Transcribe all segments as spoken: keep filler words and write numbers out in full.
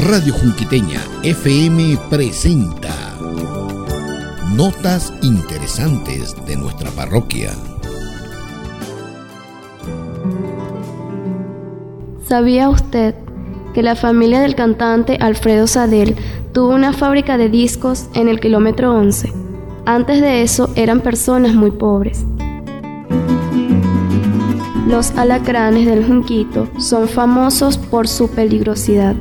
Radio Junquiteña F M presenta notas interesantes de nuestra parroquia. ¿Sabía usted que la familia del cantante Alfredo Sadel tuvo una fábrica de discos en el kilómetro once? Antes de eso eran personas muy pobres. Los alacranes del Junquito son famosos por su peligrosidad.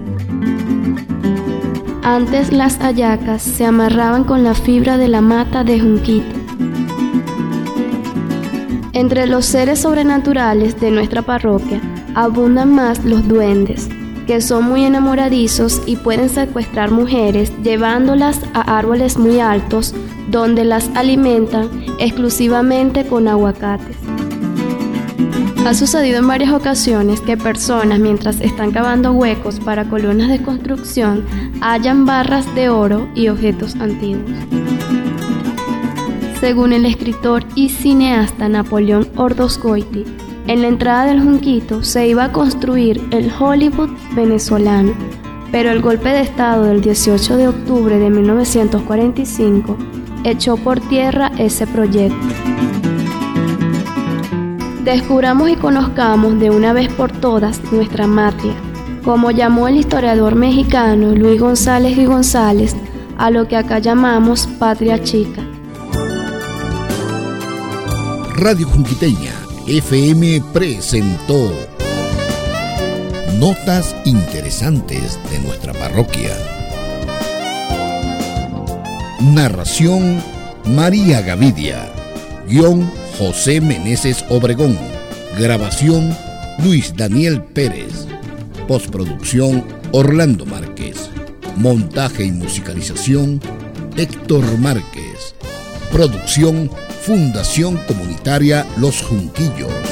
Antes las hallacas se amarraban con la fibra de la mata de Junquito. Entre los seres sobrenaturales de nuestra parroquia abundan más los duendes, que son muy enamoradizos y pueden secuestrar mujeres llevándolas a árboles muy altos donde las alimentan exclusivamente con aguacates. Ha sucedido en varias ocasiones que personas, mientras están cavando huecos para columnas de construcción, hallan barras de oro y objetos antiguos. Según el escritor y cineasta Napoleón Ordosgoiti, en la entrada del Junquito se iba a construir el Hollywood venezolano, pero el golpe de estado del dieciocho de octubre de mil novecientos cuarenta y cinco echó por tierra ese proyecto. Descubramos y conozcamos de una vez por todas nuestra matria, como llamó el historiador mexicano Luis González y González a lo que acá llamamos Patria Chica. Radio Junquiteña F M presentó notas interesantes de nuestra parroquia. Narración María Gavidia. Guión José Meneses Obregón. Grabación Luis Daniel Pérez. Postproducción Orlando Márquez. Montaje y musicalización Héctor Márquez. Producción Fundación Comunitaria Los Junquillos.